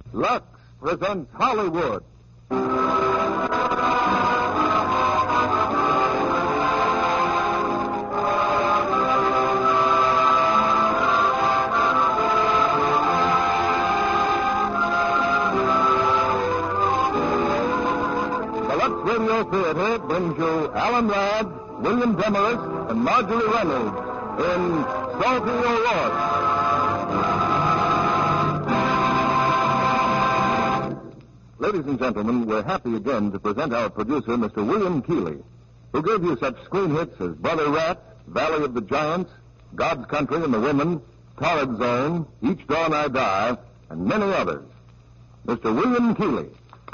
Lux presents Hollywood. The Lux Radio Theater brings you Alan Ladd, William Demarest, and Marjorie Reynolds in Salty O'Rourke. Ladies and gentlemen, we're happy again to present our producer, Mr. William Keighley, who gave you such screen hits as Brother Rat, Valley of the Giants, God's Country and the Women, Torrid Zone, Each Dawn I Die, and many others. Mr. William Keighley.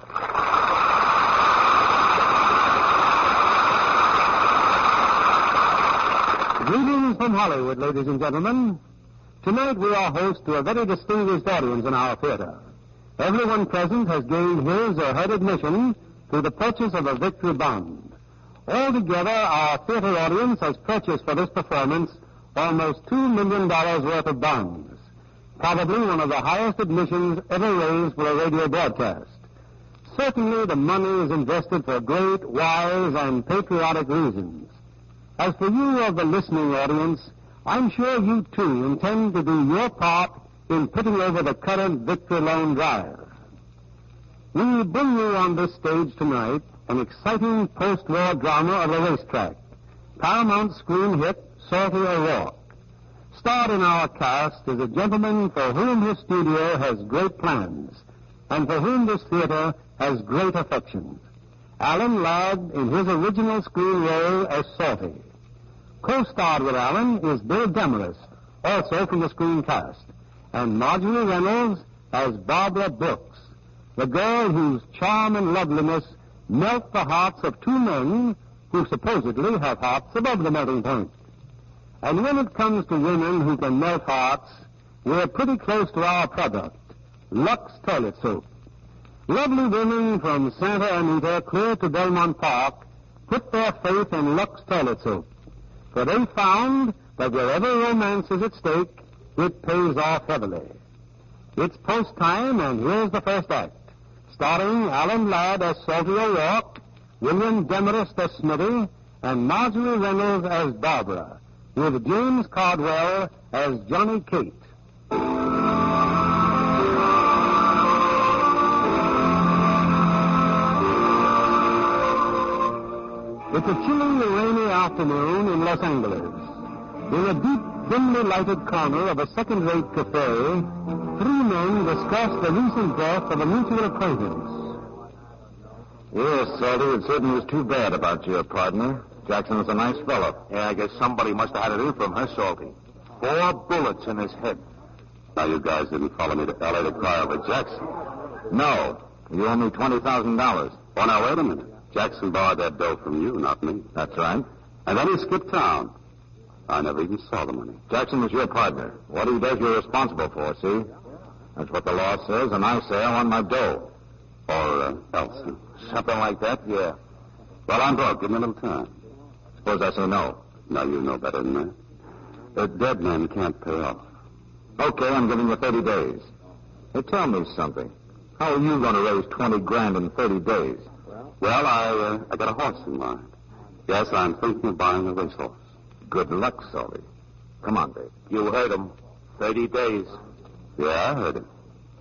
Greetings from Hollywood, ladies and gentlemen. Tonight we are host to a very distinguished audience in our theater. Everyone present has gained his or her admission through the purchase of a victory bond. Altogether, our theater audience has purchased for this performance almost $2 million worth of bonds. Probably one of the highest admissions ever raised for a radio broadcast. Certainly the money is invested for great, wise, and patriotic reasons. As for you of the listening audience, I'm sure you too intend to do your part in putting over the current Victory Loan drive. We bring you on this stage tonight an exciting post-war drama of a racetrack, Paramount screen hit Salty O'Rourke. Starred in our cast is a gentleman for whom this studio has great plans, and for whom this theater has great affection. Alan Ladd in his original screen role as Salty. Co-starred with Alan is Bill Demarest, also from the screen cast, and Marjorie Reynolds as Barbara Brooks, the girl whose charm and loveliness melt the hearts of two men who supposedly have hearts above the melting point. And when it comes to women who can melt hearts, we're pretty close to our product, Lux Toilet Soap. Lovely women from Santa Anita clear to Belmont Park put their faith in Lux Toilet Soap, for they found that wherever romance is at stake, it pays off heavily. It's post time, and here's the first act, starring Alan Ladd as Salty O'Rourke, William Demarest as Smitty, and Marjorie Reynolds as Barbara, with James Cardwell as Johnny Cate. It's a chilly, rainy afternoon in Los Angeles. In a deep, dimly lighted corner of a second-rate cafe, three men discuss the recent death of a mutual acquaintance. Yes, Salty, it certainly was too bad about your partner. Jackson was a nice fellow. Yeah, I guess somebody must have had it in from her, Salty. 4 bullets in his head. Now, you guys didn't follow me to L.A. to cry over Jackson. No. You owe me $20,000. Oh, now, wait a minute. Jackson borrowed that dough from you, not me. That's right. And then he skipped town. I never even saw the money. Jackson was your partner. What he does, you're responsible for, see? That's what the law says, and I say I want my dough. Or else. Something like that, yeah. Well, I'm broke. Give me a little time. Suppose I say no. Now, you know better than that. A dead man can't pay off. Okay, I'm giving you 30 days. Hey, tell me something. How are you going to raise $20,000 in 30 days? Well, I got a horse in mind. Yes, I'm thinking of buying a racehorse. Good luck, Salty. Come on, Dave. You heard him. 30 days. Yeah, I heard him.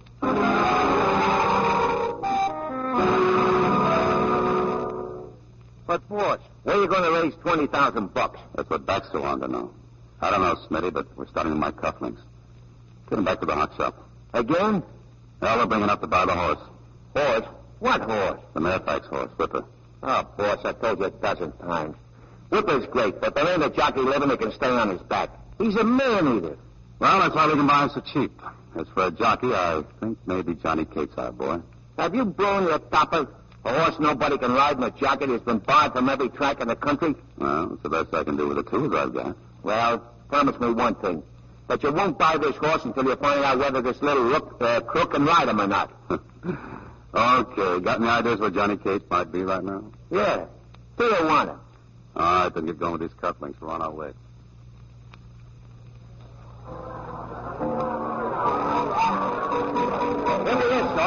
But, boss, where are you going to raise $20,000? That's what Baxter wanted to know. I don't know, Smitty, but we're starting with my cufflinks. Get him back to the hot shop. Again? Well, we're bringing up to buy the horse. Horse? What horse? The Fairfax horse, Whipper. Oh, boss, I told you a dozen times. Whipper's great, but there ain't a jockey living that can stay on his back. He's a man-eater. Well, that's why we can buy him so cheap. As for a jockey, I think maybe Johnny Cate's our boy. Have you blown your topper? A horse nobody can ride and a jockey that's been barred from every track in the country? Well, it's the best I can do with the tools I've got. Well, promise me one thing. That you won't buy this horse until you find out whether this little crook can ride him or not. Okay. Got any ideas where Johnny Cate might be right now? Yeah. Tijuana. All right, then get going with these cufflinks. We're on our way. Here he is, Doc.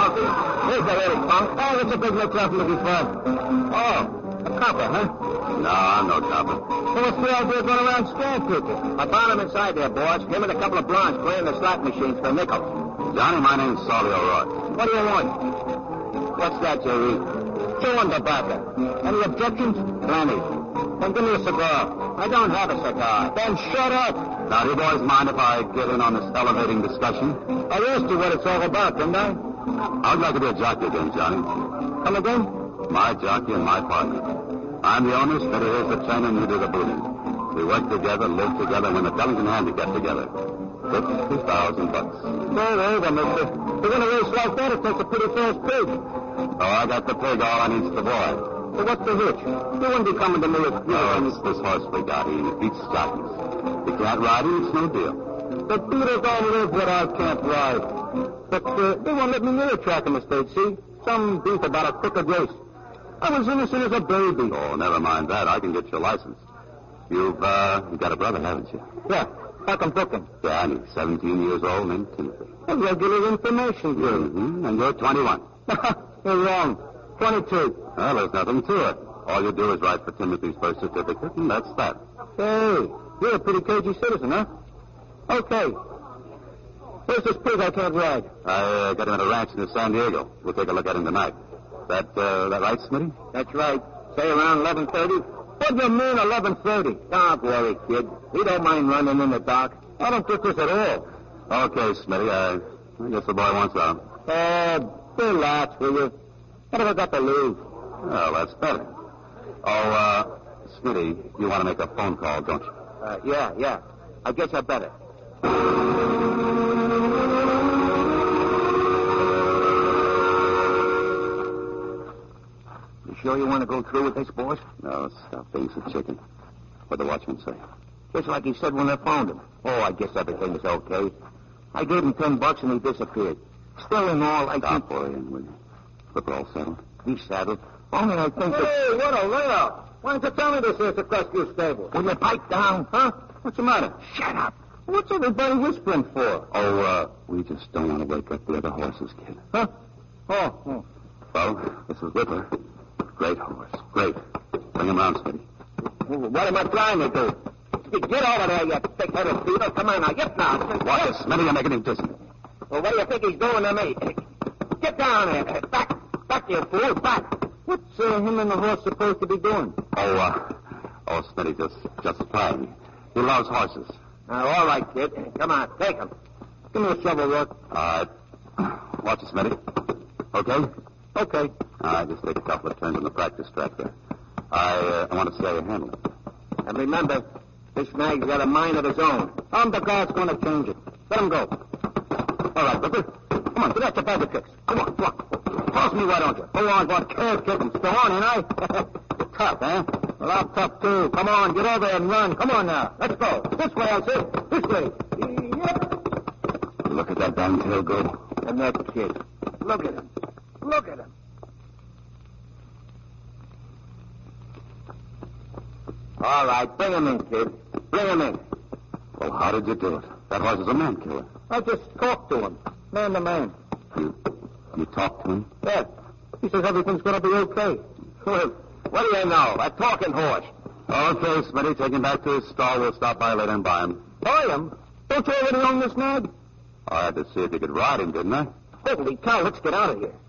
coffee. Here's the little punk. Oh, what's a big mix up looking for? Oh, a copper, huh? No, I'm no copper. So what's the idea of going around scaring people? I found him inside there, boss. Him and a couple of blondes playing the slot machines for nickels. Johnny, my name's Solly O'Rourke. What do you want? What's that, Jerry? Chewing tobacco. Any objections? Plenty. Then give me a cigar. I don't have a cigar. Then shut up. Now, do you boys mind if I get in on this elevating discussion? I asked you what it's all about, didn't I? I'd like to be a jockey again, Johnny. Come again? My jockey and my partner. I'm the owner, Smitty is the trainer, and you do the booting. We work together, live together, and win the Dellington Handicap together. $50,000. Roll over, mister. To win a race like that, it takes a pretty fast pig. Oh, I got the pig. All I need's the boy. So what's the hitch? You wouldn't be coming to me if you... Oh, it's this horse we got. He beats jockeys. You can't ride him, it's no deal. The beaters don't live what I can't ride. But they won't let me near a track in the state, see? Some beef about a crooked race. I was innocent as a baby. Oh, never mind that. I can get your license. You've got a brother, haven't you? Yeah, I can book him. Yeah, and he's 17 years old named Timothy. A regular information bureau. Mm-hmm. And you're 21. You're wrong. 22. Well, there's nothing to it. All you do is write for Timothy's birth certificate, and that's that. Hey, you're a pretty cagey citizen, huh? Okay. Where's this pig I can't ride? I got him at a ranch in San Diego. We'll take a look at him tonight. That right, Smitty? That's right. Say around 11:30. What do you mean 11:30? Don't worry, kid. We don't mind running in the dark. I don't think this at all. Okay, Smitty. I guess the boy wants out. Relax, will you? What have I got to lose? Well, that's better. Oh, Smitty, you want to make a phone call, don't you? Yeah. I guess I better. You sure you want to go through with this, boss? No, stop being so chicken. What'd the watchman say? Just like he said when I phoned him. Oh, I guess everything is okay. I gave him $10 and he disappeared. Still in all, I Stop worrying, will you? Flipper all settled? He's saddled. Only I think Hey, what a layout. Why don't you tell me this is the Crestview stable? Will you pipe down? Huh? What's the matter? Shut up. What's everybody whispering for? Oh, we just don't want to wake up the other horses, kid. Huh? Oh. Well, this is Whipper. Great horse. Great. Bring him round, Smitty. What am I trying to do? Get over there, you thick-headed beaver. Come on now. Get down. What is Smitty? You're making him dizzy. Well, what do you think he's doing to me? Get down there. Back, you fool. Back. What's him and the horse supposed to be doing? Oh, Smitty, just playing. He loves horses. All right, kid. Come on, take him. Give me a shovel, Rook. All right. Watch it, Smitty. Okay? Okay. All right, just take a couple of turns on the practice track there. I want to see how you handle it. And remember, this mag's got a mind of his own. I'm the guy that's going to change it. Let him go. All right, Whipper. Come on, get out your bag of tricks. Come on. Toss me, why don't you? Go on, what care kittens. Go on, ain't I? You're tough, eh? Well, I'm tough, too. Come on, get over there and run. Come on now. Let's go. This way, I say. This way. Look at that damn tail go. And that kid. Look at him. Look at him. All right, bring him in, kid. Bring him in. Well, how did you do it? That horse is a man killer. I just talked to him, man to man. You talked to him? Yeah. He says everything's going to be okay. Well, what do you know? A talking horse. Okay, Smitty, take him back to his stall. We'll stop by later and buy him. Buy him? Don't you already own this nag? I had to see if you could ride him, didn't I? Holy cow, let's get out of here.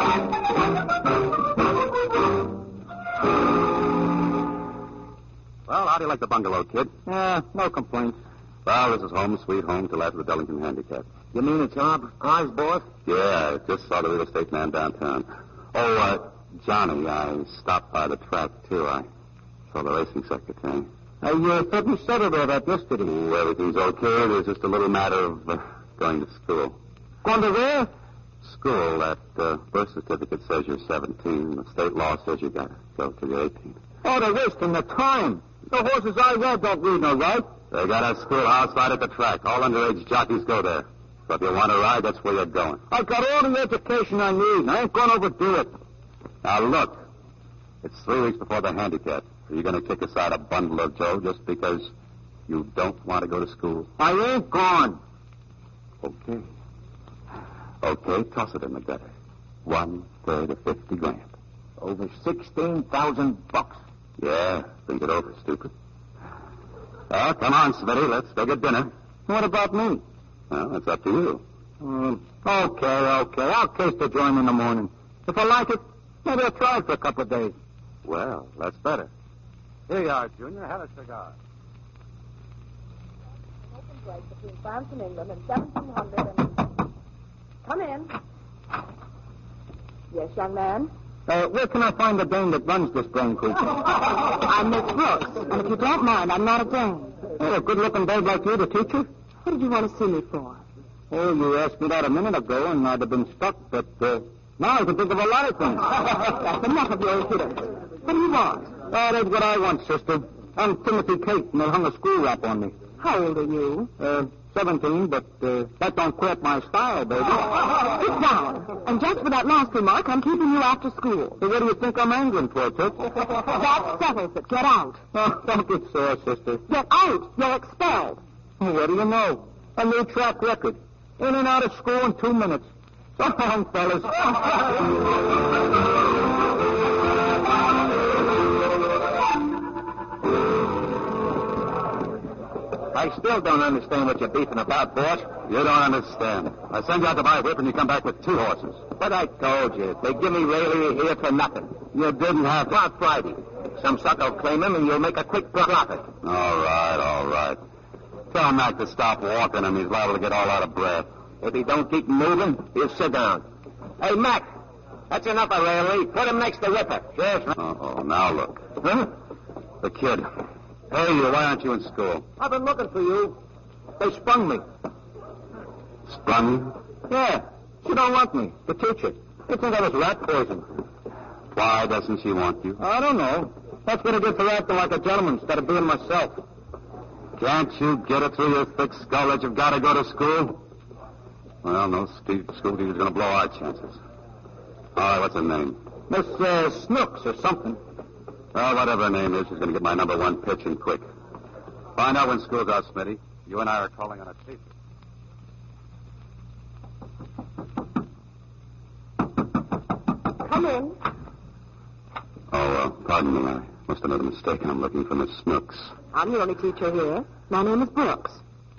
Well, how do you like the bungalow, kid? No complaints. Well, this is home sweet home till after the Dellington Handicap. You mean it's ours, boss? Yeah, I just saw the real estate man downtown. Oh, Johnny, I stopped by the track, too. I saw the racing secretary. I thought we settled all that yesterday. Oh, everything's okay. There's just a little matter of going to school. Going to where? School. That birth certificate says you're 17. The state law says you got to go till you're 18. Oh, they're wasting the time. The horses I ride don't read no right. They got a schoolhouse right at the track. All underage jockeys go there. So if you want to ride, that's where you're going. I've got all the education I need, and I ain't going to overdo it. Now, look. It's 3 weeks before the handicap. Are you going to kick aside a bundle of Joe just because you don't want to go to school? I ain't gone. Okay. Okay, toss it in the gutter. 1/3 of $50,000. Over $16,000. Yeah, think it over, stupid. Well, come on, Smitty. Let's go get dinner. What about me? Well, it's up to you. Okay. I'll case the joint in the morning. If I like it, maybe I'll try it for a couple of days. Well, that's better. Here you are, Junior. Have a cigar. Open break between France and England in 1700 and... Come in. Yes, young man? Where can I find the dame that runs this brain creature? I'm Miss Brooks, and if you don't mind, I'm not a dame. Hey, a good-looking babe like you, the teacher? What did you want to see me for? Oh, you asked me that a minute ago, and I'd have been stuck, but now I can think of a lot of things. That's enough of your impudence. What do you want? Oh, that's what I want, sister. I'm Timothy Kate, and they hung a screw wrap on me. How old are you? 17, but that don't quit my style, baby. Sit down. And just for that last remark, I'm keeping you after school. So what do you think I'm angling for, Toots? That settles it. Get out. Oh, don't get sore, sister. Get out. You're expelled. Oh, what do you know? A new track record. In and out of school in 2 minutes. So long, fellas. I still don't understand what you're beefing about, boss. You don't understand. I send you out to buy a whip and you come back with 2 horses. But I told you, they give me Rayleigh here for nothing. You didn't have... Not Friday. Some sucker will claim him and you'll make a quick profit. All right. Tell Mac to stop walking and he's liable to get all out of breath. If he don't keep moving, he'll sit down. Hey, Mac, that's enough of Rayleigh. Put him next to Whipper. Yes. Uh-oh, now look. Huh? The kid. Hey, you, why aren't you in school? I've been looking for you. They sprung me. Sprung you? Yeah. She don't want me. The teacher. They think I was rat poison. Why doesn't she want you? I don't know. That's what I did for acting like a gentleman instead of being myself. Can't you get it through your thick skull that you've got to go to school? Well, no school teacher's going to blow our chances. All right, what's her name? Miss Snooks or something. Well, whatever her name is, she's going to get my number 1 pitch and quick. Find out when school's out, Smitty. You and I are calling on a tape. Come in. Oh, pardon me. I must have made a mistake. I'm looking for Miss Snooks. I'm the only teacher here. My name is Brooks.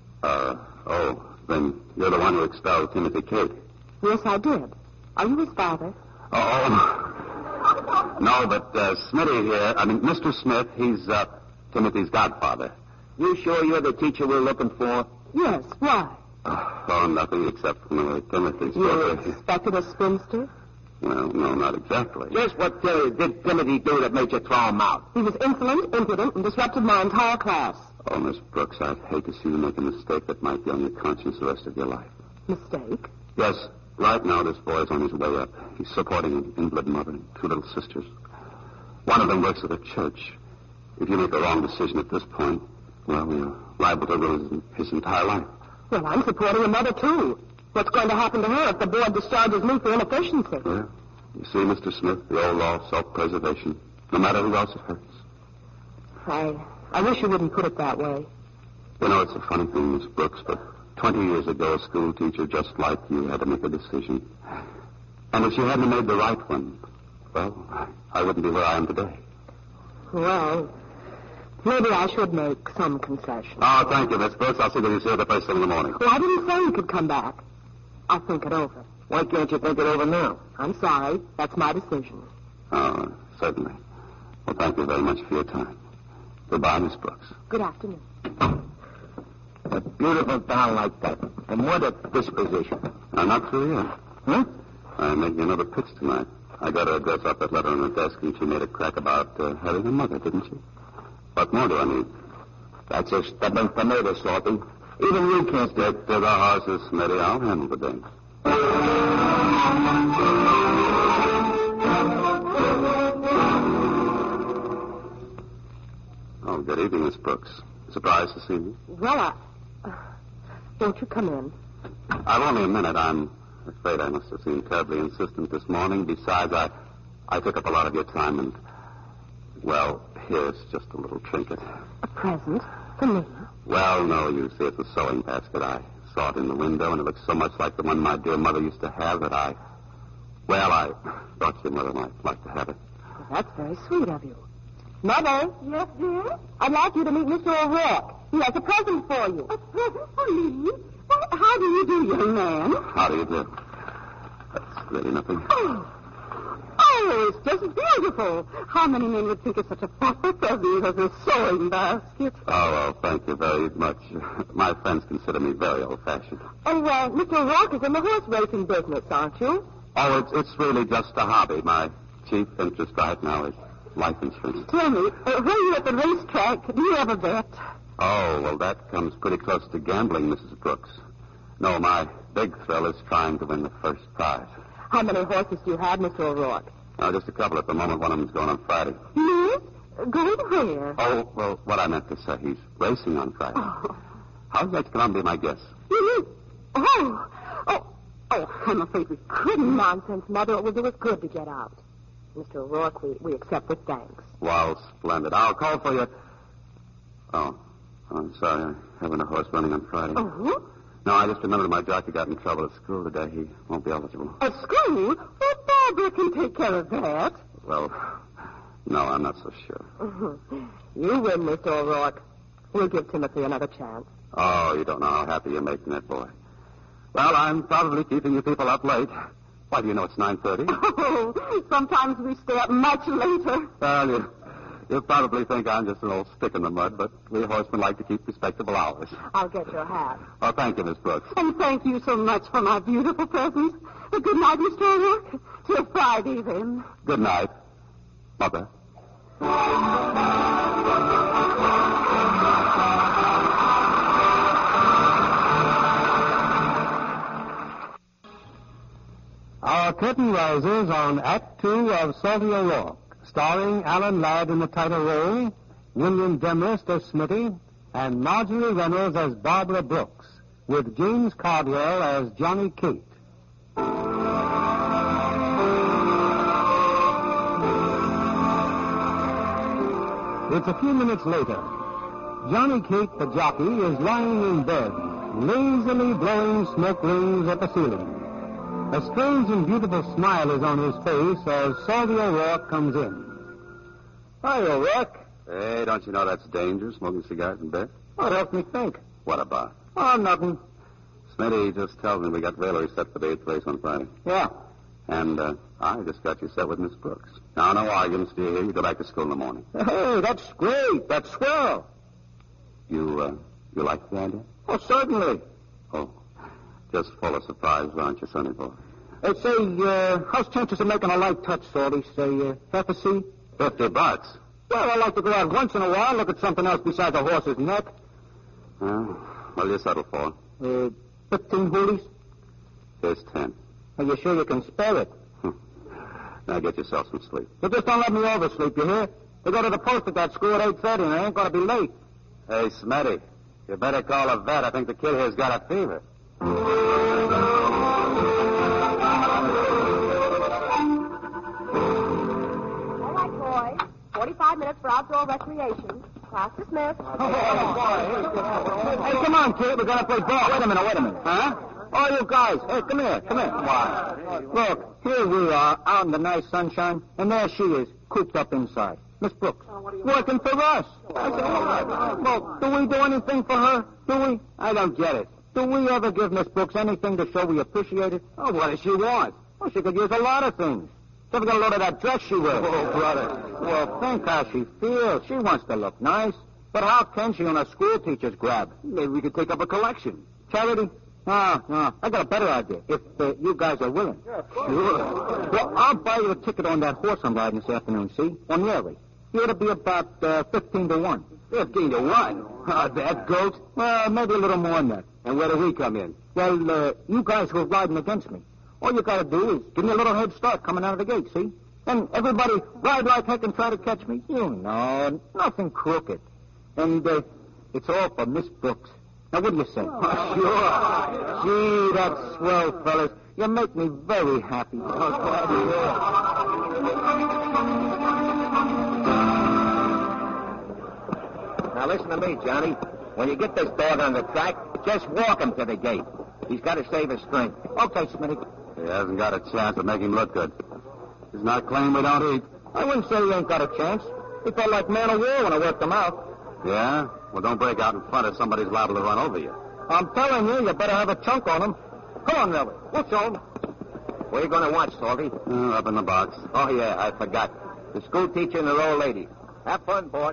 Then you're the one who expelled Timothy Kate. Yes, I did. Are you his father? No, but Smitty here, Mr. Smith, he's Timothy's godfather. You sure you're the teacher we're looking for? Yes. Why? Nothing except from Timothy's You brother. expected a spinster? Well, no, not exactly. Just what did Timothy do that made you throw him out? He was insolent, impudent, and disrupted my entire class. Oh, Miss Brooks, I'd hate to see you make a mistake that might be on your conscience the rest of your life. Mistake? Yes, right now this boy's on his way up. He's supporting an invalid mother and 2 little sisters. One of them works at a church. If you make a wrong decision at this point, well, you're liable to ruin his entire life. Well, I'm supporting a mother, too. What's going to happen to her if the board discharges me for inefficiency? Well, you see, Mr. Smith, the old law, self-preservation, no matter who else it hurts. I wish you wouldn't put it that way. You know, it's a funny thing, Miss Brooks, but 20 years ago, a school teacher just like you had to make a decision. And if she hadn't made the right one, well, I wouldn't be where I am today. Well, maybe I should make some concession. Oh, thank you, Miss Brooks. I'll see that you see her the first thing in the morning. Well, I didn't say you could come back. I'll think it over. Why can't you think it over now? I'm sorry. That's my decision. Oh, certainly. Well, thank you very much for your time. Goodbye, Miss Brooks. Good afternoon. A beautiful doll like that. And what a disposition. I'm not through yet. Huh? I'm making another pitch tonight. I got her address off that letter on her desk, and she made a crack about having a mother, didn't she? What more do I need? That's a stubborn tomato, Salty. Even you can't Stick to the horses, Smitty. I'll handle the dame. Oh, good evening, Miss Brooks. Surprised to see me? Well, don't you come in. I've only a minute. I'm afraid I must have seemed terribly insistent this morning. Besides, I took up a lot of your time, and, well, here's just a little trinket. A present for me? Well, no, you see, it's a sewing basket. I saw it in the window, and it looks so much like the one my dear mother used to have that Well, I thought your mother might like to have it. Well, that's very sweet of you. Mother? Yes, dear? I'd like you to meet Mr. O'Rourke. He has a present for you. A present for me? Well, how do you do, young man? How do you do? That's really nothing. Oh, it's just beautiful. How many men would think it's such a proper present as a sewing basket? Oh, well, thank you very much. My friends consider me very old-fashioned. And, Mr. O'Rourke is in the horse racing business, aren't you? Oh, it's really just a hobby. My chief interest right now is life insurance. Tell me, when you're at the racetrack, do you ever bet? Oh, well, that comes pretty close to gambling, Mrs. Brooks. No, my big thrill is trying to win the first prize. How many horses do you have, Mr. O'Rourke? Just a couple at the moment. One of them's going on Friday. Yes? Going where? Oh, well, what I meant to say, he's racing on Friday. Oh. How's that going to be my guess? You mean... Oh, I'm afraid we couldn't. Nonsense, Mother. It would do us good to get out. Mr. O'Rourke, we accept with thanks. Well, splendid. I'll call for you. Oh, I'm sorry. I haven't a horse running on Friday. Oh? No, I just remembered my jockey got in trouble at school today. He won't be eligible. At school? Well, Barbara can take care of that. Well, no, I'm not so sure. You win, Mr. O'Rourke. We'll give Timothy another chance. Oh, you don't know how happy you're making that boy. Well, I'm probably keeping you people up late. Why, do you know it's 9:30? Oh, sometimes we stay up much later. Well, you probably think I'm just an old stick in the mud, but we horsemen like to keep respectable hours. I'll get your hat. Oh, thank you, Miss Brooks. And thank you so much for my beautiful present. Good night, Mr. O'Rourke. Till Friday, then. Good night, Mother. Our curtain rises on Act 2 of Salty O'Rourke, starring Alan Ladd in the title role, William Demarest as Smitty, and Marjorie Reynolds as Barbara Brooks, with James Cardwell as Johnny Cate. It's a few minutes later. Johnny Cate, the jockey, is lying in bed, lazily blowing smoke rings at the ceiling. A strange and beautiful smile is on his face as Salty O'Rourke comes in. Hi, O'Rourke. Hey, don't you know that's dangerous, smoking cigars in bed? What helped me think? What about? Oh, nothing. Smitty just tells me we got Valerie set for the 8th race on Friday. Yeah. And I just got you set with Miss Brooks. Now, no arguments, do you hear? You go back to school in the morning. Hey, that's great. That's swell. You like the idea? Oh, certainly. Oh, just full of surprises, aren't you, sonny boy? Hey, say, how's chances of making a light touch, Salty? Say, half a seat? $50. Well, I like to go out once in a while, look at something else besides a horse's neck. What do you settle for? 15 hoolies? Here's 10. Are you sure you can spare it? Now get yourself some sleep. You just don't let me oversleep, you hear? They go to the post at that school at 8:30, and I ain't going to be late. Hey, Smitty, you better call a vet. I think the kid here's got a fever. All right, boys. 45 minutes for outdoor recreation. Class dismissed. Hey, come on, kid. We're going to play ball. Wait a minute. Huh? Oh, you guys. Hey, come here. Why? Look, here we are, out in the nice sunshine, and there she is, cooped up inside. Miss Brooks, working for us. Well, do we do anything for her? Do we? I don't get it. Do we ever give Miss Brooks anything to show we appreciate it? Oh, what does she want? Well, she could use a lot of things. She ever got a load of that dress she wears? Oh, brother. Well, think how she feels. She wants to look nice. But how can she on a school teacher's grab? Maybe we could take up a collection. Charity? No. I got a better idea. If you guys are willing. Yeah, sure. Well, I'll buy you a ticket on that horse I'm riding this afternoon, see? On Yearly. It ought to be about 15 to 1. 15 to 1? That goat? Well, maybe a little more than that. And where do we come in? Well, you guys who are riding against me. All you got to do is give me a little head start coming out of the gate, see? And everybody ride like heck and try to catch me. You know, nothing crooked. And it's all for Miss Brooks. Now, what do you say? Oh, sure. Gee, that's swell, fellas. You make me very happy. Now, listen to me, Johnny. When you get this dog on the track, just walk him to the gate. He's got to save his strength. Okay, Smitty. He hasn't got a chance to make him look good. He's not claiming we don't eat. I wouldn't say he ain't got a chance. He felt like man of war when I worked him out. Yeah? Well, don't break out in front if somebody's liable to run over you. I'm telling you, you better have a chunk on him. Come on, Nellie. We'll show him. Where you going to watch, Salty? Up in the box. Oh, yeah, I forgot. The school teacher and her old lady. Have fun, boys.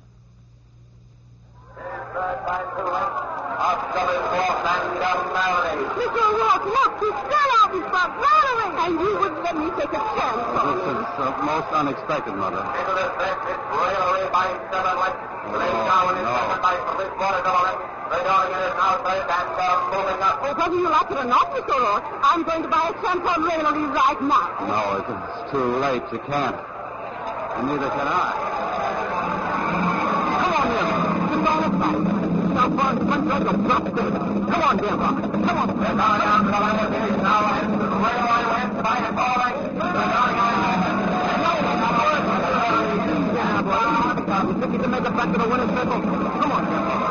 Mr. O'Rourke, look, he's still out in front, rallying. And you wouldn't let me take a chance on This him. is most unexpected, Mother. Well, whether you like it or not, Mr. O'Rourke, I'm going to buy a tampon raillery right now. No, it's too late. You can't. And neither can I. Come on, Nellie. Just on the back. Now, far in front, like a drop dead. Come on, dear Rock. Come on. You think you can make it back to the winner's circle? Come on, dear Rock. Come on.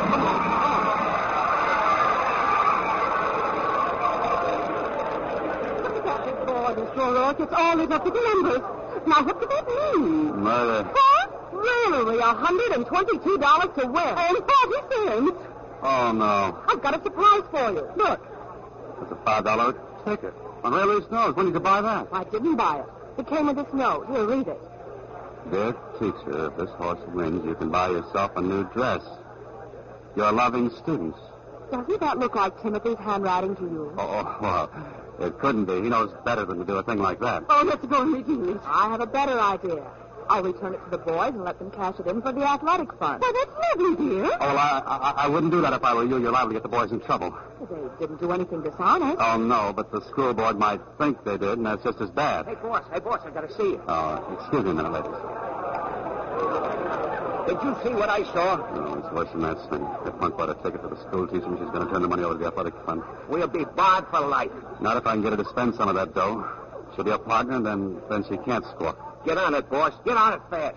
Look at that big board, Mr. O'Rourke. It's all lit up with numbers. Now, what does that mean? Mother. What? Raillery, $122 to win. And 40 cents. Oh, no. I've got a surprise for you. Look, It's a $5 ticket. On Railway Snows. When did you buy that? I didn't buy it. It came with this note. Here, read it. Dear teacher, if this horse wins, you can buy yourself a new dress. Your loving students. Doesn't that look like Timothy's handwriting to you? Oh, well, it couldn't be. He knows better than to do a thing like that. Oh, let's go and redeem it. I have a better idea. I'll return it to the boys and let them cash it in for the athletic fund. Well, that's lovely, dear. Oh, well, I wouldn't do that if I were you. You're liable to get the boys in trouble. They didn't do anything dishonest. Oh, no, but the school board might think they did, and that's just as bad. Hey, boss, I got to see you. Oh, excuse me a minute, ladies. Did you see what I saw? No, it's worse than that, Smitty. That punk bought a ticket for the school teacher, and she's going to turn the money over to the athletic fund. We'll be barred for life. Not if I can get her to spend some of that dough. She'll be a partner, and then she can't squawk. Get on it, boss. Get on it fast.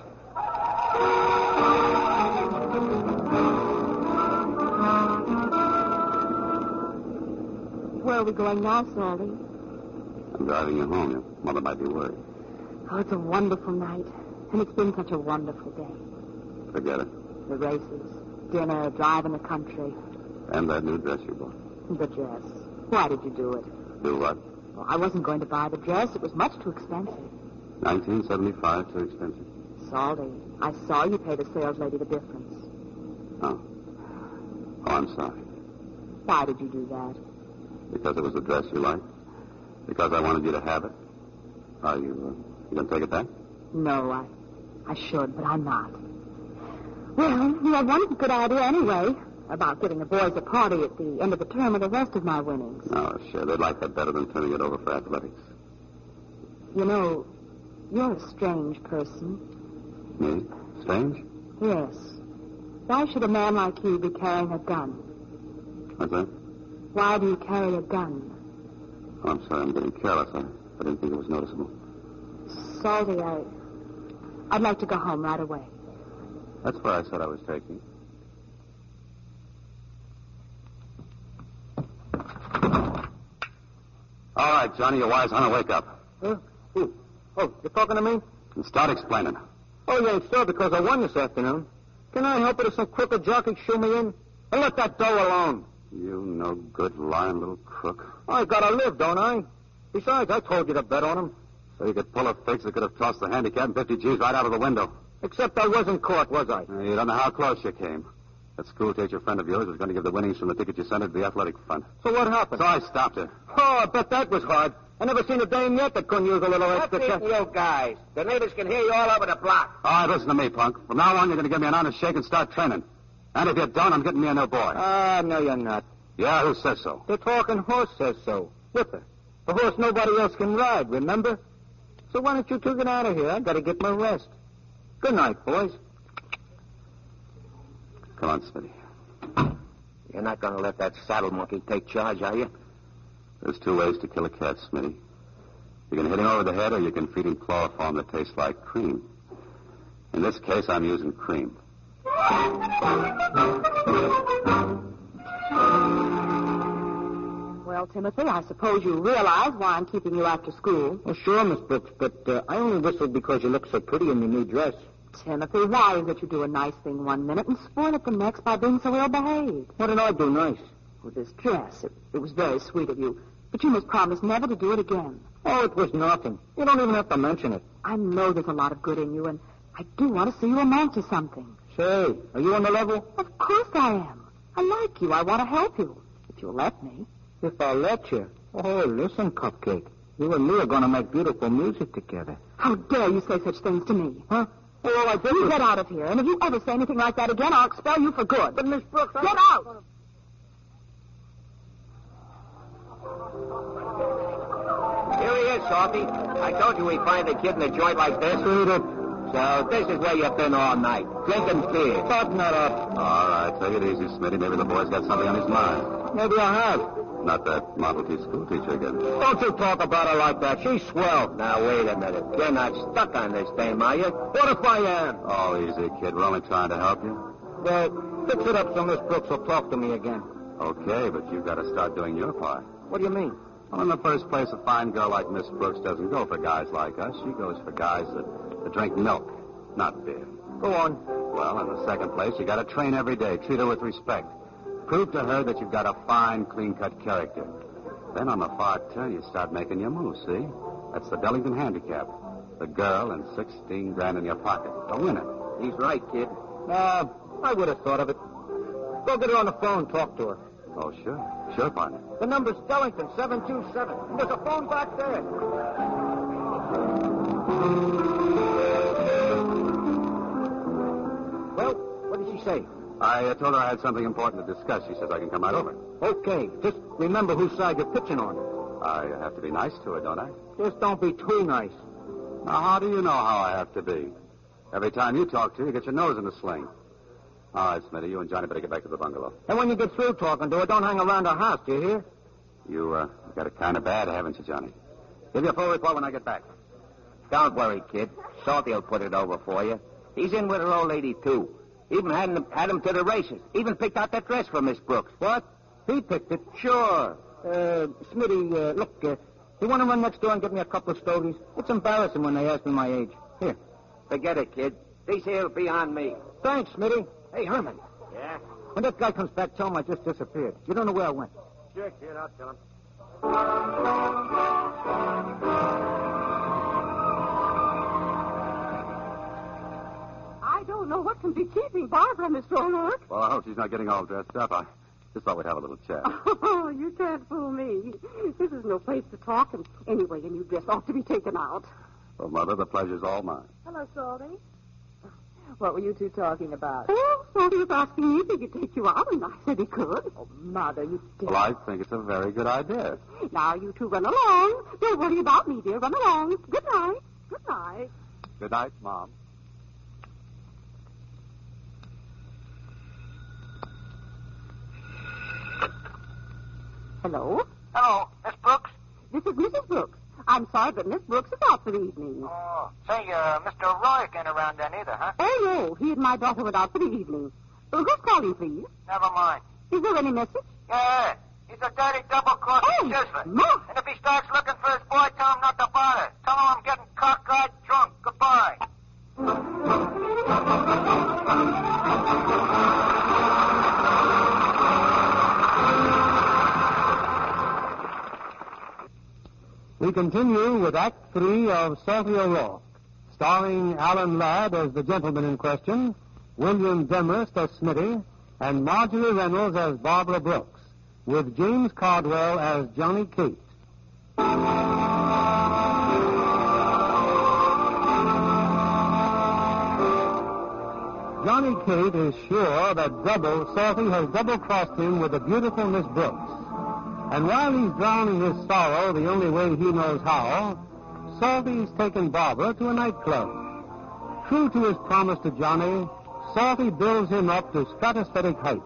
Where are we going now, Salty? I'm driving you home. Your mother might be worried. Oh, it's a wonderful night. And it's been such a wonderful day. Forget it. The races, dinner, drive in the country. And that new dress you bought. The dress. Why did you do it? Do what? Well, I wasn't going to buy the dress. It was much too expensive. $19.75, too expensive. Salty, I saw you pay the sales lady the difference. Oh. Oh, I'm sorry. Why did you do that? Because it was the dress you liked? Because I wanted you to have it? Are you going to take it back? No, I should, but I'm not. Well, you had one good idea anyway, about giving the boys a party at the end of the term with the rest of my winnings. Oh, sure. They'd like that better than turning it over for athletics. You know, you're a strange person. Me? Strange? Yes. Why should a man like you be carrying a gun? What's that? Why do you carry a gun? Oh, I'm sorry. I'm getting careless. I didn't think it was noticeable. Salty, I'd like to go home right away. That's where I said I was taking. All right, Johnny, your wise hunter, wake up. Huh? Who? Oh, you're talking to me? And start explaining. Oh, you ain't sure because I won this afternoon. Can I help it if some crooked jockey shoe me in? And let that dough alone. You no good lying little crook. I gotta live, don't I? Besides, I told you to bet on him. So you could pull a fix that could have tossed the handicap and 50 G's right out of the window. Except I wasn't caught, was I? You don't know how close you came. That school teacher friend of yours was going to give the winnings from the ticket you sent her to the athletic fund. So what happened? So I stopped her. Oh, I bet that was hard. I never seen a dame yet that couldn't use a little extra cash. You guys. The neighbors can hear you all over the block. All right, listen to me, punk. From now on, you're going to give me an honest shake and start training. And if you don't, I'm getting me a new boy. No, you're not. Yeah, who says so? The talking horse says so. Whipper. A horse nobody else can ride, remember? So why don't you two get out of here? I gotta get my rest. Good night, boys. Come on, Smitty. You're not going to let that saddle monkey take charge, are you? There's two ways to kill a cat, Smitty. You can hit him over the head, or you can feed him chloroform that tastes like cream. In this case, I'm using cream. Well, Well, Timothy, I suppose you realize why I'm keeping you after school. Well, sure, Miss Brooks, but I only whistled because you look so pretty in your new dress. Timothy, why is it you do a nice thing one minute and spoil it the next by being so ill-behaved? What did I do nice? With this dress, it was very sweet of you, but you must promise never to do it again. Oh, it was nothing. You don't even have to mention it. I know there's a lot of good in you, and I do want to see you amount to something. Say, are you on the level? Of course I am. I like you. I want to help you, if you'll let me. If I let you. Oh, listen, Cupcake. You and me are going to make beautiful music together. How dare you say such things to me? Huh? Well, all I did You was... get out of here, and if you ever say anything like that again, I'll expel you for good. But, Miss Brooks, Get out! Here he is, Softy. I told you we'd find a kid in a joint like this. Read it. So this is where you've been all night, drinking beer. Button that up. All right, take it easy, Smitty. Maybe the boy's got something on his mind. Maybe I have. Not that Model T school teacher again. Don't you talk about her like that. She's swell. Now, wait a minute. You're not stuck on this dame, are you? What if I am? Oh, easy, kid. We're only trying to help you. Well, fix it up so Miss Brooks will talk to me again. Okay, but you've got to start doing your part. What do you mean? Well, in the first place, a fine girl like Miss Brooks doesn't go for guys like us. She goes for guys that drink milk, not beer. Go on. Well, in the second place, you got to train every day. Treat her with respect. Prove to her that you've got a fine, clean-cut character. Then on the far turn, you start making your moves, see? That's the Dellington handicap. The girl and 16 grand in your pocket. A winner. He's right, kid. I would have thought of it. Go get her on the phone and talk to her. Oh, sure. Sure, partner. The number's Dellington, 727. There's a phone back there. Well, what did she say? I told her I had something important to discuss. She says I can come right over. Okay, just remember whose side you're pitching on. I have to be nice to her, don't I? Just don't be too nice. Now, how do you know how I have to be? Every time you talk to her, you get your nose in a sling. All right, Smitty, you and Johnny better get back to the bungalow. And when you get through talking to her, don't hang around her house, do you hear? You got it kind of bad, haven't you, Johnny? Give you a full report when I get back. Don't worry, kid. Salty will put it over for you. He's in with her old lady, too. Even had him to the races. Even picked out that dress for Miss Brooks. What? He picked it. Sure. Smitty, look, you want to run next door and get me a couple of stogies? It's embarrassing when they ask me my age. Here. Forget it, kid. These here'll be on me. Thanks, Smitty. Hey, Herman. Yeah? When that guy comes back, tell him I just disappeared. You don't know where I went. Sure, kid. I'll tell him. I don't know what can be keeping Barbara, Mr. O'Rourke. Well, I hope she's not getting all dressed up. I just thought we'd have a little chat. Oh, you can't fool me. This is no place to talk, and anyway, a new dress ought to be taken out. Well, Mother, the pleasure's all mine. Hello, Salty. What were you two talking about? Oh, Salty was asking me if he could take you out, and I said he could. Oh, Mother, you did. Well, I think it's a very good idea. Now, you two run along. Don't worry about me, dear. Run along. Good night. Good night. Good night, Mom. Hello? Hello, Miss Brooks? This is Mrs. Brooks. I'm sorry, but Miss Brooks is out for the evening. Oh, say, Mr. O'Rourke ain't around then either, huh? Oh, no. He and my daughter went out for the evening. Who's calling, please? Never mind. Is there any message? Yeah, he's a dirty double-crossing Oh, chiseler. Ma. And if he starts looking for his boy, tell him not to bother. Tell him I'm getting cockeyed drunk. Goodbye. We continue with Act 3 of Salty O'Rourke, starring Alan Ladd as the gentleman in question, William Demarest as Smitty, and Marjorie Reynolds as Barbara Brooks, with James Cardwell as Johnny Cate. Johnny Cate is sure that Salty has double-crossed him with the beautiful Miss Brooks. And while he's drowning his sorrow the only way he knows how, Salty's taken Barbara to a nightclub. True to his promise to Johnny, Salty builds him up to stratospheric heights.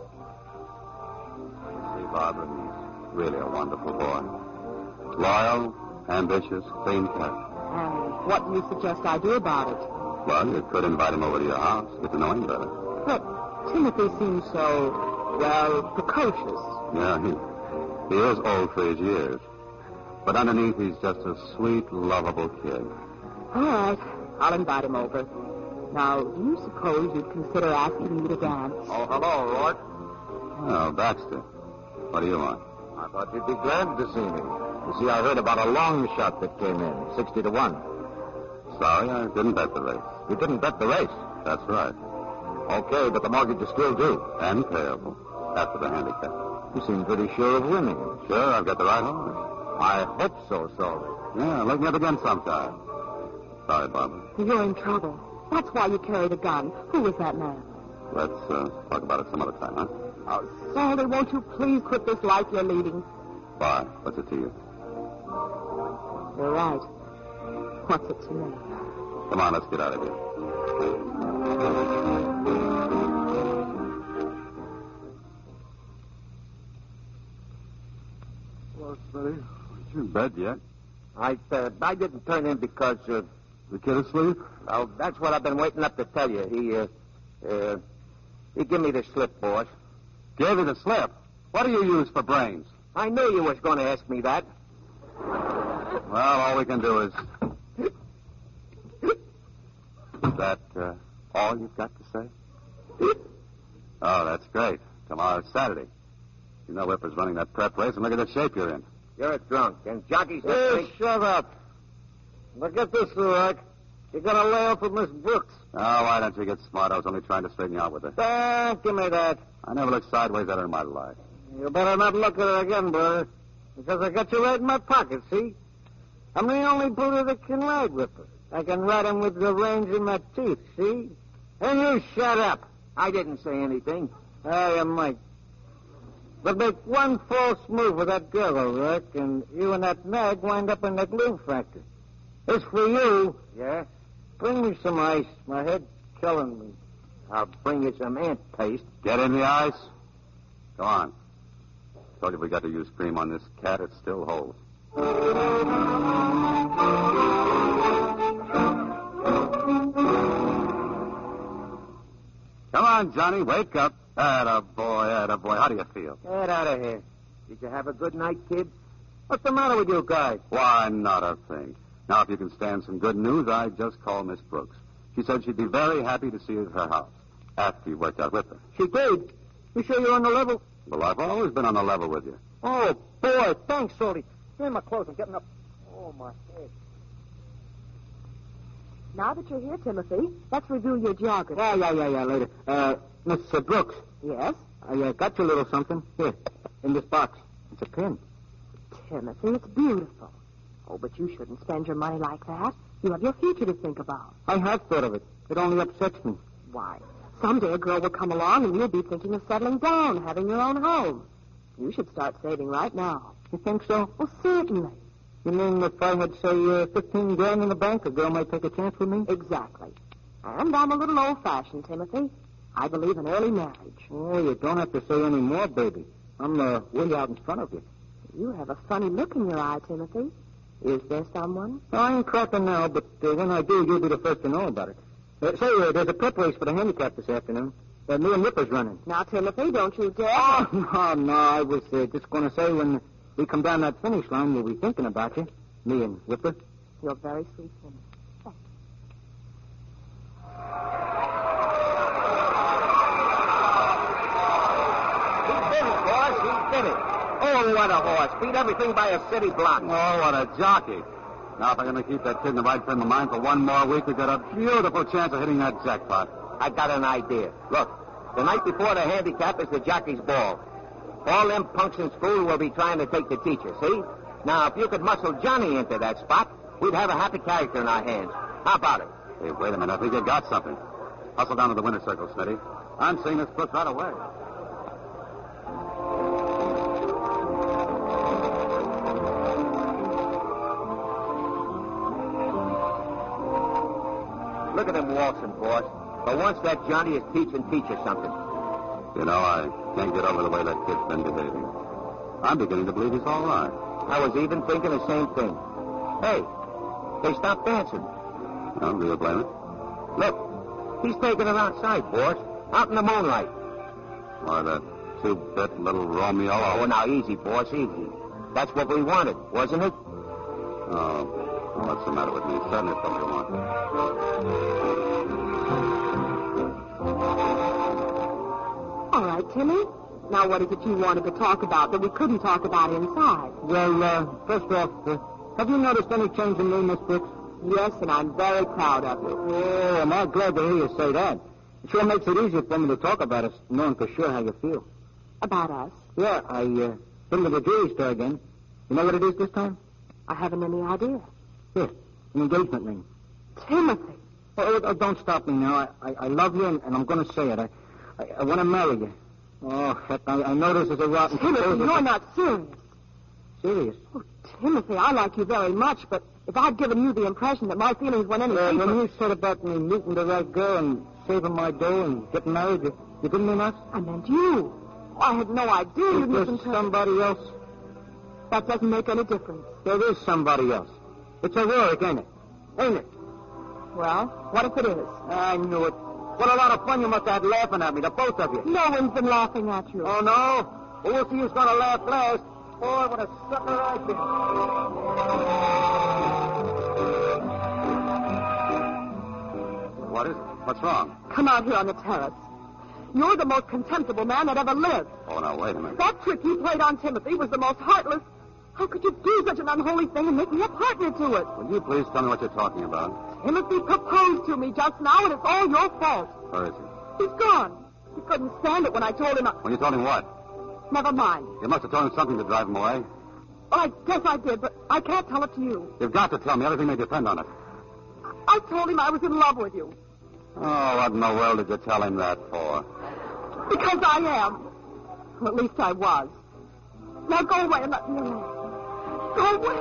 See, Barbara, he's really a wonderful boy. Loyal, ambitious, clean-cut. And what do you suggest I do about it? Well, you could invite him over to your house, get to know him better. But Timothy seems so, well, precocious. Yeah, He is old for his years. But underneath, he's just a sweet, lovable kid. All right. I'll invite him over. Now, do you suppose you'd consider asking me to dance? Oh, hello, Rort. Oh, Baxter. What do you want? I thought you'd be glad to see me. You see, I heard about a long shot that came in, 60 to 1. Sorry, I didn't bet the race. You didn't bet the race. That's right. Okay, but the mortgage is still due. And payable. After the handicap. You seem pretty sure of winning. Sure, I've got the right horse. I hope so, Sully. Yeah, look me up again sometime. Sorry, Barbara. You're in trouble. That's why you carried a gun. Who was that man? Let's talk about it some other time, huh? Oh, Salty, won't you please quit this life you're leading? Why? What's it to you? You're right. What's it to me? Come on, let's get out of here. Well, Smitty, aren't you in bed yet? I didn't turn in because, The kid asleep? well, that's what I've been waiting up to tell you. He gave me the slip, boss. Gave you the slip. What do you use for brains? I knew you was going to ask me that. Well, all we can do is... Is that all you've got to say? Oh, that's great. Tomorrow's Saturday. You know Whipper's running that prep race, and look at the shape you're in. You're a drunk, and jockeys... Hey, shut up. Look at this, Rourke. You got a layoff with Miss Brooks. Oh, why don't you get smart? I was only trying to straighten you out with her. Give me that. I never looked sideways at her in my life. You better not look at her again, brother. Because I got you right in my pocket, see? I'm the only brother that can ride with her. I can ride him with the reins in my teeth, see? And you shut up. I didn't say anything. You might. But make one false move with that girl, Rourke, and you and that nag wind up in that glue factory. It's for you. Yeah? Bring me some ice. My head's killing me. I'll bring you some ant paste. Get in the ice. Go on. Told you we got to use cream on this cat. It still holds. Come on, Johnny. Wake up. Attaboy, attaboy. How do you feel? Get out of here. Did you have a good night, kid? What's the matter with you guys? Why, not a thing. Now, if you can stand some good news, I just called Miss Brooks. She said she'd be very happy to see you at her house after you worked out with her. She did. You sure you're on the level? Well, I've always been on the level with you. Oh, boy. Thanks, Salty. Give me my clothes. I'm getting up. Oh, my head. Now that you're here, Timothy, let's review your geography. Yeah, later. Miss Brooks, Yes? I got you a little something. Here, in this box. It's a pin. Timothy, it's beautiful. Oh, but you shouldn't spend your money like that. You have your future to think about. I have thought of it. It only upsets me. Why? Someday a girl will come along and you'll be thinking of settling down, having your own home. You should start saving right now. You think so? Well, certainly. You mean if I had, say, 15 grand in the bank, a girl might take a chance with me? Exactly. And I'm a little old-fashioned, Timothy. I believe in early marriage. Oh, you don't have to say any more, baby. I'm way out in front of you. You have a funny look in your eye, Timothy. Is there someone? I ain't cracking now, but when I do, you'll be the first to know about it. There's a prep race for the handicap this afternoon. Me and Whipper's running. Now, Timothy, don't you dare. Oh, no, I was just going to say when we come down that finish line, we'll be thinking about you. Me and Whipper. You're very sweet, Timothy. He did it, boss. He did it. Oh, what a horse. Beat everything by a city block. Oh, what a jockey. Now, if I'm going to keep that kid in the right frame of mind for one more week, we've got a beautiful chance of hitting that jackpot. I got an idea. Look, the night before the handicap is the jockey's ball. All them punks in school will be trying to take the teacher, see? Now, if you could muscle Johnny into that spot, we'd have a happy character in our hands. How about it? Hey, wait a minute. I think you got something. Hustle down to the winner's circle, Smitty. I'm seeing this Brooks right away. Look at him waltzing, boss. But once that Johnny is teaching teacher something. You know, I can't get over the way that kid's been behaving. I'm beginning to believe he's all right. I was even thinking the same thing. Hey, they stopped dancing. Well, do you blame it? Look, he's taking it outside, boss. Out in the moonlight. Why, that two-bit little Romeo. Oh, now, easy, boss, easy. That's what we wanted, wasn't it? Oh, well, what's the matter with me? Certainly it's what we want. All right, Timmy. Now, what is it you wanted to talk about that we couldn't talk about inside? Well, first off, have you noticed any change in me, Miss Brooks? Yes, and I'm very proud of you. Oh, am I glad to hear you say that. It sure makes it easier for me to talk about us, knowing for sure how you feel. About us? Yeah, been to the jewelry store again. You know what it is this time? I haven't any idea. Here, an engagement ring. Timothy. Oh, don't stop me now. I love you, and I'm going to say it. I want to marry you. Oh, heck, I know this is a rotten... Timothy, you're not serious. Serious? Oh, Timothy, I like you very much, but if I'd given you the impression that my feelings went any deeper... When you said about me meeting the right girl and saving my dough and getting married, you didn't mean us? I meant you. I had no idea you'd listen to... somebody else? That doesn't make any difference. There is somebody else. It's O'Rourke, ain't it? Ain't it? Well, what if it is? I knew it. What a lot of fun you must have had laughing at me, the both of you. No one's been laughing at you. Oh, no? Well, we'll see who's going to laugh last. Boy, what a sucker I've been. What is it? What's wrong? Come out here on the terrace. You're the most contemptible man that ever lived. Oh, now, wait a minute. That trick you played on Timothy was the most heartless. How could you do such an unholy thing and make me a partner to it? Will you please tell me what you're talking about? Timothy proposed to me just now, and it's all your fault. Where is he? He's gone. He couldn't stand it when I told him... When you told him what? Never mind. You must have told him something to drive him away. Well, I guess I did, but I can't tell it to you. You've got to tell me. Everything may depend on it. I told him I was in love with you. Oh, what in the world did you tell him that for? Because I am. Or at least I was. Now go away and let me alone. Go away.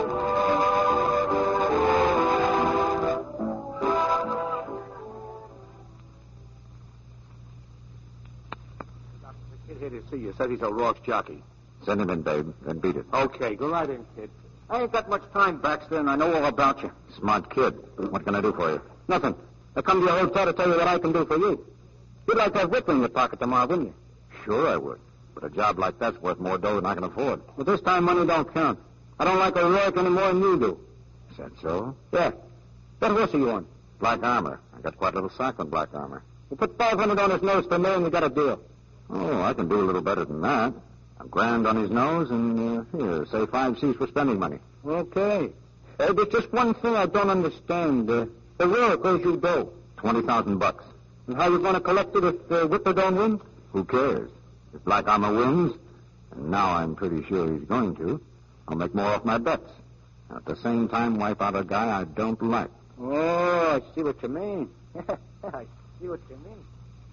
The kid here to see you. Says he's O'Rourke's jockey. Send him in, babe, then beat it. Okay, go right in, kid. I ain't got much time, Baxter, and I know all about you. Smart kid. What can I do for you? Nothing. I come to your hotel to tell you what I can do for you. You'd like to have whip in your pocket tomorrow, wouldn't you? Sure I would. But a job like that's worth more dough than I can afford. But this time money don't count. I don't like O'Rourke any more than you do. Is that so? Yeah. What horse are you on? Black armor. I got quite a little sack on black armor. You put 500 on his nose for me and you got a deal. Oh, I can do a little better than that. $1,000 on his nose and, here, say 5 C's for spending money. Okay. There's just one thing I don't understand. O'Rourke owes you dough. $20,000. And how you going to collect it if Whipper don't win? Who cares? If Black Armor wins, and now I'm pretty sure he's going to, I'll make more off my bets. At the same time, wipe out a guy I don't like. Oh, I see what you mean. I see what you mean.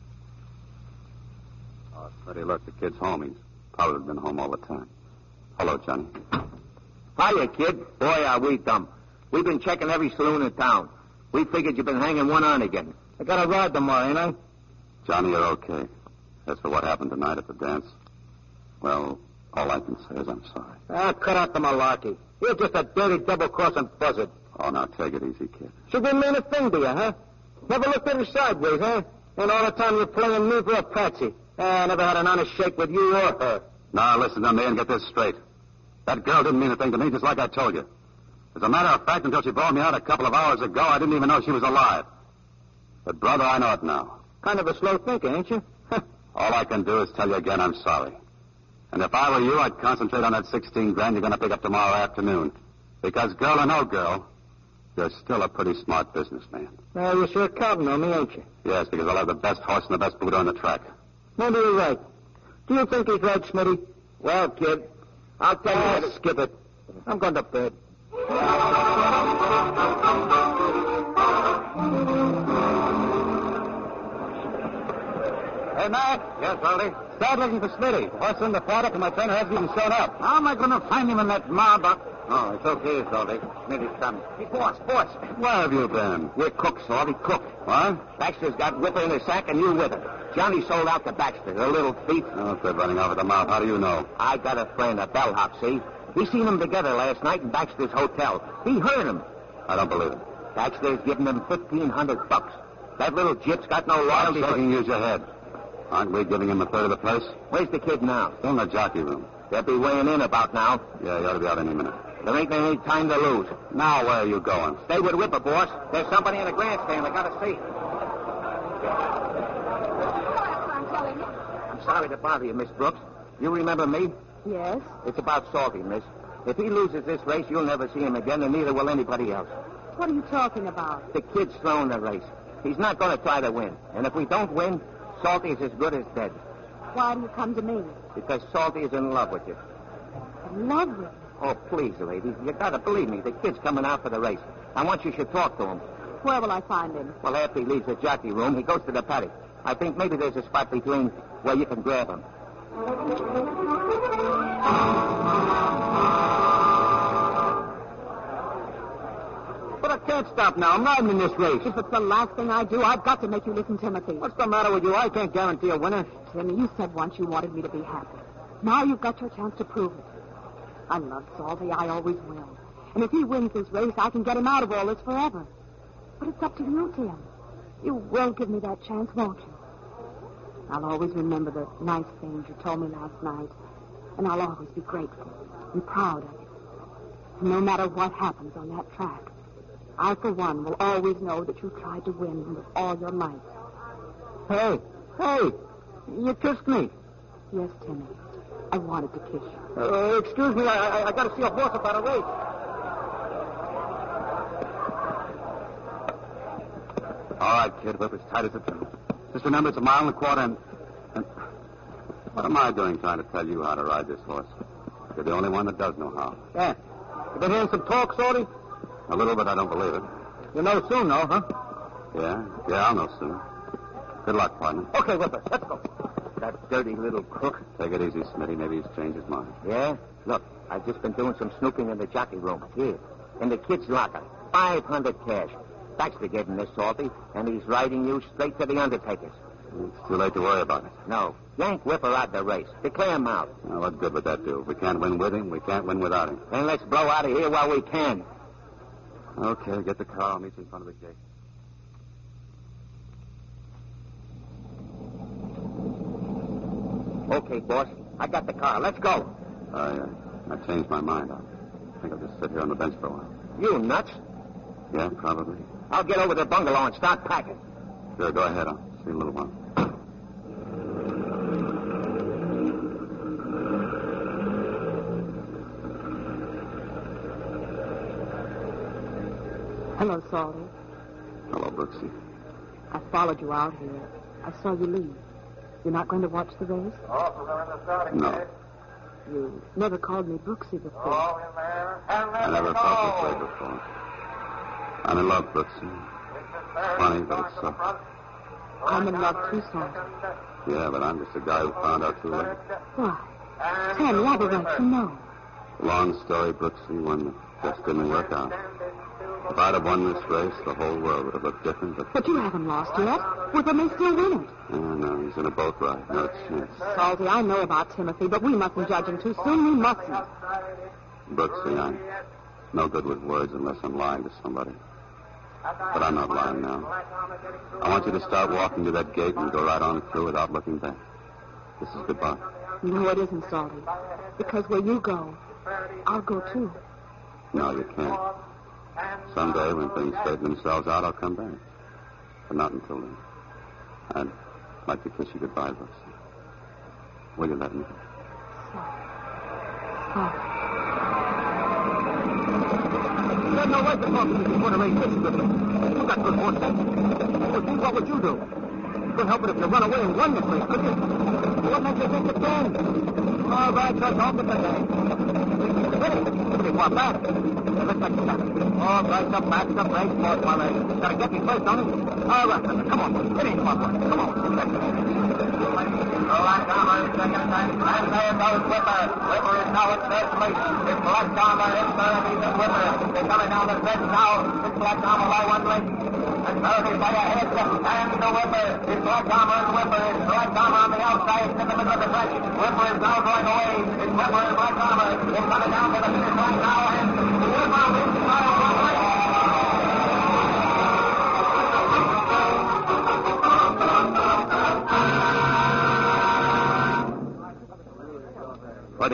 Oh, Freddie, look, the kid's home. He's probably been home all the time. Hello, Johnny. Hiya, kid. Boy, are we dumb. We've been checking every saloon in town. We figured you've been hanging one on again. I got a ride tomorrow, ain't I? Johnny, you're okay. As for what happened tonight at the dance, well, all I can say is I'm sorry. Ah, cut out the malarkey. You're just a dirty double-crossing buzzard. Oh, now take it easy, kid. She didn't mean a thing to you, huh? Never looked at her sideways, huh? And all the time you're playing me for a patsy. I never had an honest shake with you or her. Now, listen to me and get this straight. That girl didn't mean a thing to me, just like I told you. As a matter of fact, until she brought me out a couple of hours ago, I didn't even know she was alive. But, brother, I know it now. Kind of a slow thinker, ain't you? All I can do is tell you again I'm sorry. And if I were you, I'd concentrate on that $16,000 you're going to pick up tomorrow afternoon. Because, girl or no girl, you're still a pretty smart businessman. Well, you're sure counting on me, ain't you? Yes, because I'll have the best horse and the best boot on the track. Maybe you're right. Do you think he's right, Smitty? Well, kid, I'll tell you how to skip it. I'm going to bed. Hey, Mac. Yes, Baldy? Start looking for Smitty. The horse in the paddock and my trainer hasn't even shown up. How am I going to find him in that mob? Oh, it's okay, Salty. Smitty's coming. Hey, boss. Where have you been? We're cooks, Salty, cook. What? Baxter's got Whipper in his sack and you with her. Johnny sold out to Baxter, the little thief. Oh, quit running off at the mouth. How do you know? I got a friend, a bellhop, see? We seen them together last night in Baxter's hotel. He heard them. I don't believe it. Baxter's giving them $1,500. That little jit's got no loyalty. So you can use your head. Aren't we giving him a third of the place? Where's the kid now? Still in the jockey room. They'll be weighing in about now. Yeah, he ought to be out any minute. There ain't any time to lose. Now, where are you going? Stay with Whipper, boss. There's somebody in the grandstand I gotta see. I'm sorry to bother you, Miss Brooks. You remember me? Yes? It's about Salty, miss. If he loses this race, you'll never see him again, and neither will anybody else. What are you talking about? The kid's throwing the race. He's not going to try to win. And if we don't win, Salty is as good as dead. Why do you come to me? Because Salty is in love with you. In love with me? Oh, please, lady. You got to believe me. The kid's coming out for the race. I want you should talk to him. Where will I find him? Well, after he leaves the jockey room, he goes to the paddock. I think maybe there's a spot between where you can grab him. But I can't stop now. I'm riding in this race. If it's the last thing I do, I've got to make you listen, Timothy. What's the matter with you? I can't guarantee a winner. Timmy, you said once you wanted me to be happy. Now you've got your chance to prove it. I love Salty. I always will. And if he wins this race, I can get him out of all this forever. But it's up to you, Tim. You will give me that chance, won't you? I'll always remember the nice things you told me last night. And I'll always be grateful and proud of you. And no matter what happens on that track, I, for one, will always know that you tried to win with all your might. Hey, you kissed me. Yes, Timmy. I wanted to kiss you. Excuse me, I got to see a horse about a race. All right, kid. Whip as tight as a drum. Just remember, it's 1.25 miles, and... What am I doing trying to tell you how to ride this horse? You're the only one that does know how. Yeah. You been hearing some talk, Salty? A little, but I don't believe it. You'll know soon, though, huh? Yeah, I'll know soon. Good luck, partner. Okay, Whipper, let's go. That dirty little crook. Take it easy, Smitty. Maybe he's changed his mind. Yeah? Look, I've just been doing some snooping in the jockey room. Here. In the kid's locker. 500 cash. Baxter gave him this, Salty, and he's riding you straight to the Undertaker's. It's too late to worry about it. No. Yank Whipper out the race. Declare him out. Now, what good would that do? If we can't win with him, we can't win without him. Then let's blow out of here while we can. Okay, get the car. I'll meet you in front of the gate. Okay, boss. I got the car. Let's go. I changed my mind. I think I'll just sit here on the bench for a while. You nuts. Yeah, probably. I'll get over to the bungalow and start packing. Sure, go ahead. I'll see you in a little while. Hello, Salty. Hello, Brooksy. I followed you out here. I saw you leave. You're not going to watch the race? No. You never called me Brooksy before. I never felt this way before. I'm in love, Brooksy. Funny, but it's so. I'm in love too, Salty. Yeah, but I'm just a guy who found out too late. Why? Tell me, I've a right to know. Long story, Brooksy, one that just didn't work out. If I'd have won this race, the whole world would have looked different, But you haven't lost yet. Whipper may still win it. No, he's in a boat ride. No chance. Salty, I know about Timothy, but we mustn't judge him too soon. We mustn't. Brooksy, I'm no good with words unless I'm lying to somebody. But I'm not lying now. I want you to start walking to that gate and go right on through without looking back. This is goodbye. No, it isn't, Salty. Because where you go, I'll go too. No, you can't. Someday, when things straighten themselves out, I'll come back. But not until then. I'd like to kiss you goodbye, Brooksy. Will you let me? Salty. You had no right to talk to me before the race. Listen to me. You got good horse sense. What would you do? You couldn't help it if you run away and won this race, could you? What makes you think you can? All right, just off with the day. Pretty far back. Let's take it back. All right, up back, up race, boss, my lady. Gotta get me first, don't you? All right, come on. It ain't far back. Come on. Black Armor in second time. And there goes Whipper. Whipper is now in third place. It's Black Armor in third. He's a Whipper. They're coming down the stretch now. It's Black Armor by 1 length. And third is by a head. And the Whipper. It's Black Armor and Whipper. It's Black Armor on the outside. It's in the middle of the stretch. Whipper is now going away. It's Whipper and Black Armor. It's coming down to the finish line now. And Whipper wins by 1 length.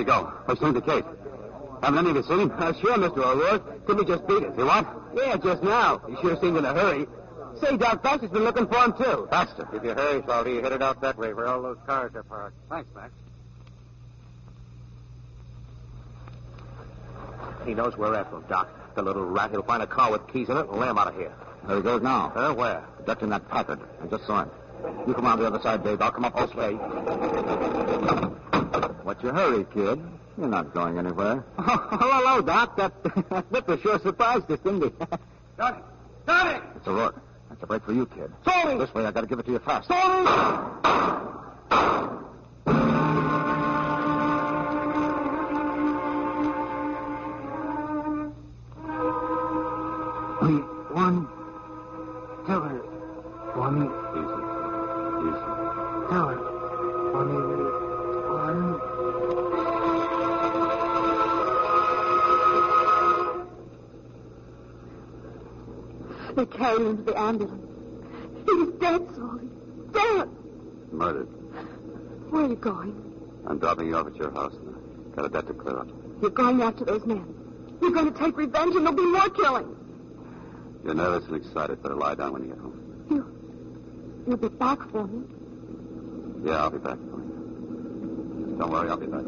he go? What's he indicate? Haven't any of you seen him? Sure, Mr. O'Rourke. Timmy just beat it. See what? Yeah, just now. He sure seemed in a hurry. Say, Doc, Baxter's been looking for him, too. Baxter. If you hurry, Salty, head it out that way where all those cars are parked. Thanks, Max. He knows we're after him, Doc. The little rat. He'll find a car with keys in it and lay him out of here. There he goes now. Where? Ducked in that Packard. I just saw him. You come around the other side, Dave. I'll come up this way. What's your hurry, kid? You're not going anywhere. Hello, Doc. That Whipper sure surprised us, didn't he? Got it! Got it! It's a rook. That's a break for you, kid. Sorry! This way, I gotta give it to you fast. Sorry! We won. Tiller. One. Easy. Tiller. 181. They carried him to the ambulance. He's dead, Salty. Dead. Murdered. Where are you going? I'm dropping you off at your house. Got a debt to clear up. You're going after those men. You're going to take revenge, and there'll be more killing. You're nervous and excited. Better lie down when you get home. You'll be back for me. Yeah, I'll be back for you. Don't worry, I'll be back.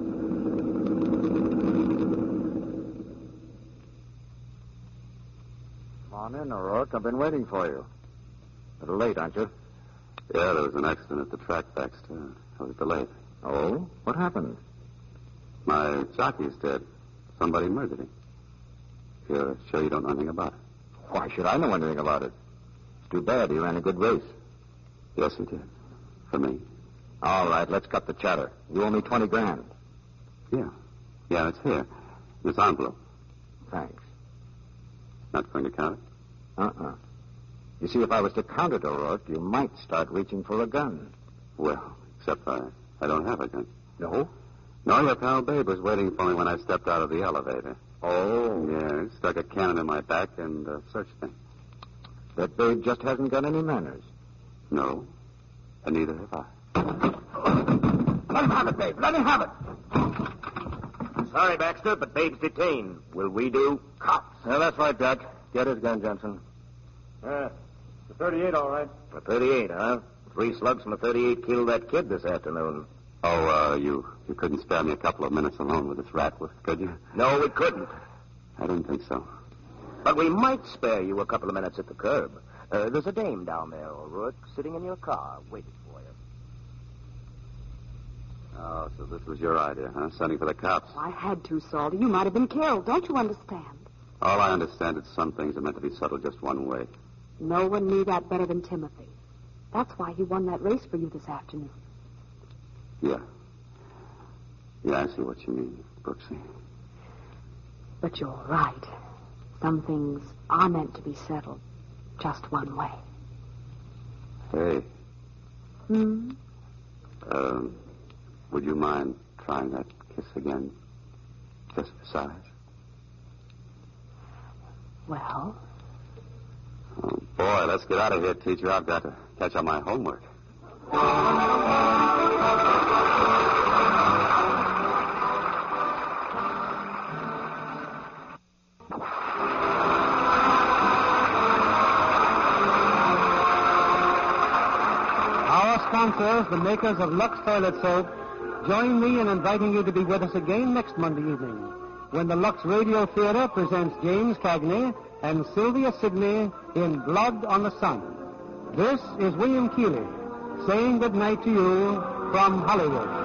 Come on in, O'Rourke. I've been waiting for you. A little late, aren't you? Yeah, there was an accident at the track, Baxter. I was delayed. Oh? What happened? My jockey's dead. Somebody murdered him. You're sure you don't know anything about it? Why should I know anything about it? It's too bad. He ran a good race. Yes, he did. For me. All right, let's cut the chatter. You owe me 20 grand. Yeah. Yeah, it's here. This envelope. Thanks. Not going to count it? Uh-uh. You see, if I was to count it, O'Rourke, you might start reaching for a gun. Well, except I don't have a gun. No? No, your pal Babe was waiting for me when I stepped out of the elevator. Oh. Yeah, stuck a cannon in my back and searched me. That Babe just hasn't got any manners. No, and neither have I. Let him have it, Babe. Let him have it. Sorry, Baxter, but Babe's detained. Will we do? Cops. Yeah, that's right, Jack. Get his gun, Johnson. The 38, all right. A 38, huh? 3 slugs from a 38 killed that kid this afternoon. Oh, you couldn't spare me a couple of minutes alone with this rat, could you? No, we couldn't. I didn't think so. But we might spare you a couple of minutes at the curb. There's a dame down there, O'Rourke, sitting in your car, waiting for you. Oh, so this was your idea, huh? Sending for the cops. I had to, Salty. You might have been killed. Don't you understand? All I understand is some things are meant to be settled just one way. No one knew that better than Timothy. That's why he won that race for you this afternoon. Yeah. Yeah, I see what you mean, Brooksy. But you're right. Some things are meant to be settled just one way. Hey. Hmm? Would you mind trying that kiss again? Just for size? Well? Oh, boy, let's get out of here, teacher. I've got to catch up my homework. Our sponsors, the makers of Lux Toilet Soap, join me in inviting you to be with us again next Monday evening when the Lux Radio Theater presents James Cagney and Sylvia Sidney in Blood on the Sun. This is William Keighley saying good night to you from Hollywood.